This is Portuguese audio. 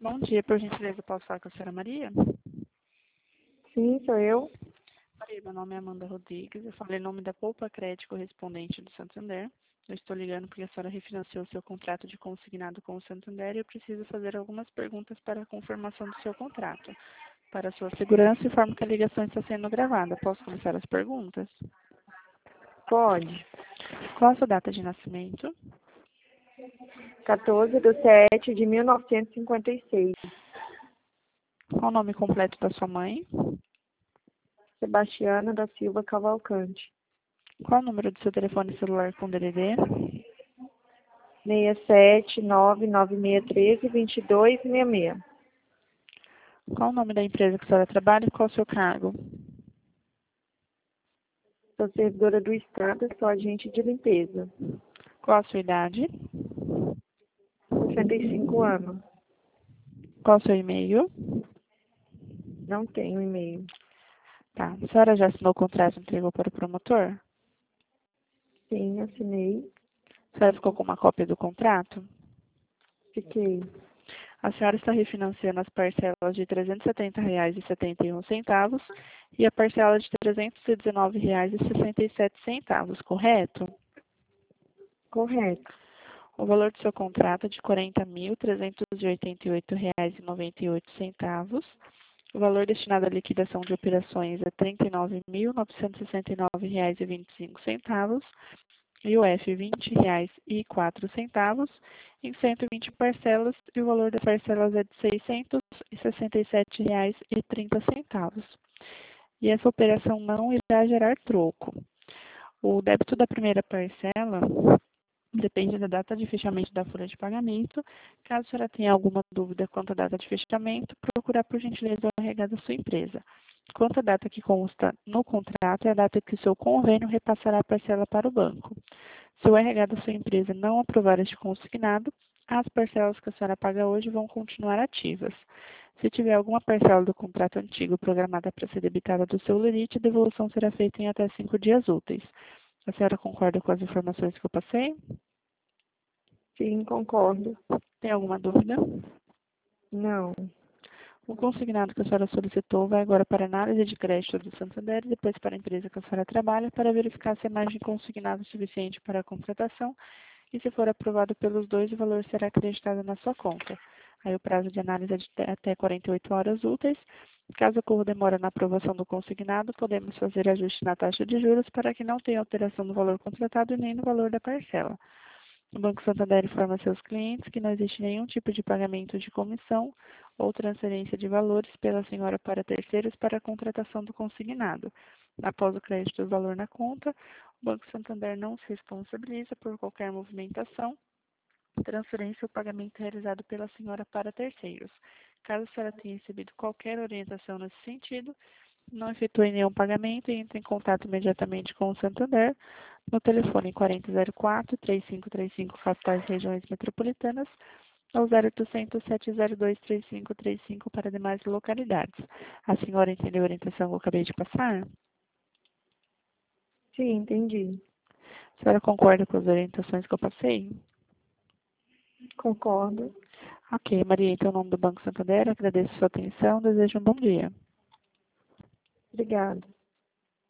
Bom dia, por gentileza, posso falar com a senhora Maria? Sim, sou eu. Maria, meu nome é Amanda Rodrigues, eu falo em nome da Poupa Crédito correspondente do Santander. Eu estou ligando porque a senhora refinanciou seu contrato de consignado com o Santander e eu preciso fazer algumas perguntas para a confirmação do seu contrato. Para a sua segurança, informo que a ligação está sendo gravada. Posso começar as perguntas? Pode. Qual a sua data de nascimento? 14/7/1956. Qual o nome completo da sua mãe? Sebastiana da Silva Cavalcante. Qual o número do seu telefone celular com DDD? 67996132266. Qual o nome da empresa que a senhora trabalha e qual o seu cargo? Sou servidora do Estado, sou agente de limpeza. Qual a sua idade? 65 anos. Qual o seu e-mail? Não tenho e-mail. Tá. A senhora já assinou o contrato e entregou para o promotor? Sim, assinei. A senhora ficou com uma cópia do contrato? Fiquei. A senhora está refinanciando as parcelas de R$ 370,71 e a parcela de R$ 319,67, correto? Correto. O valor do seu contrato é de R$ 40.388,98. O valor destinado à liquidação de operações é R$ 39.969,25 e o F R$ 20,04 em 120 parcelas e o valor das parcelas é de R$ 667,30. E essa operação não irá gerar troco. O débito da primeira parcela depende da data de fechamento da folha de pagamento. Caso a senhora tenha alguma dúvida quanto à data de fechamento, procurar por gentileza o RH da sua empresa. Quanto à data que consta no contrato, é a data que o seu convênio repassará a parcela para o banco. Se o RH da sua empresa não aprovar este consignado, as parcelas que a senhora paga hoje vão continuar ativas. Se tiver alguma parcela do contrato antigo programada para ser debitada do seu limite, a devolução será feita em até 5 dias úteis. A senhora concorda com as informações que eu passei? Sim, concordo. Tem alguma dúvida? Não. O consignado que a senhora solicitou vai agora para a análise de crédito do Santander e depois para a empresa que a senhora trabalha para verificar se a margem consignada é suficiente para a contratação e se for aprovado pelos dois, o valor será acreditado na sua conta. Aí o prazo de análise é de até 48 horas úteis. Caso ocorra demora na aprovação do consignado, podemos fazer ajuste na taxa de juros para que não tenha alteração no valor contratado e nem no valor da parcela. O Banco Santander informa seus clientes que não existe nenhum tipo de pagamento de comissão ou transferência de valores pela senhora para terceiros para a contratação do consignado. Após o crédito do valor na conta, o Banco Santander não se responsabiliza por qualquer movimentação, transferência ou pagamento realizado pela senhora para terceiros. Caso a senhora tenha recebido qualquer orientação nesse sentido, não efetue nenhum pagamento e entre em contato imediatamente com o Santander no telefone 4004-3535, capitais e regiões metropolitanas, ou 0800-702-3535 para demais localidades. A senhora entendeu a orientação que eu acabei de passar? Sim, entendi. A senhora concorda com as orientações que eu passei? Concordo. Ok, Maria, então, em nome do Banco Santander, agradeço a sua atenção, desejo um bom dia. Obrigada.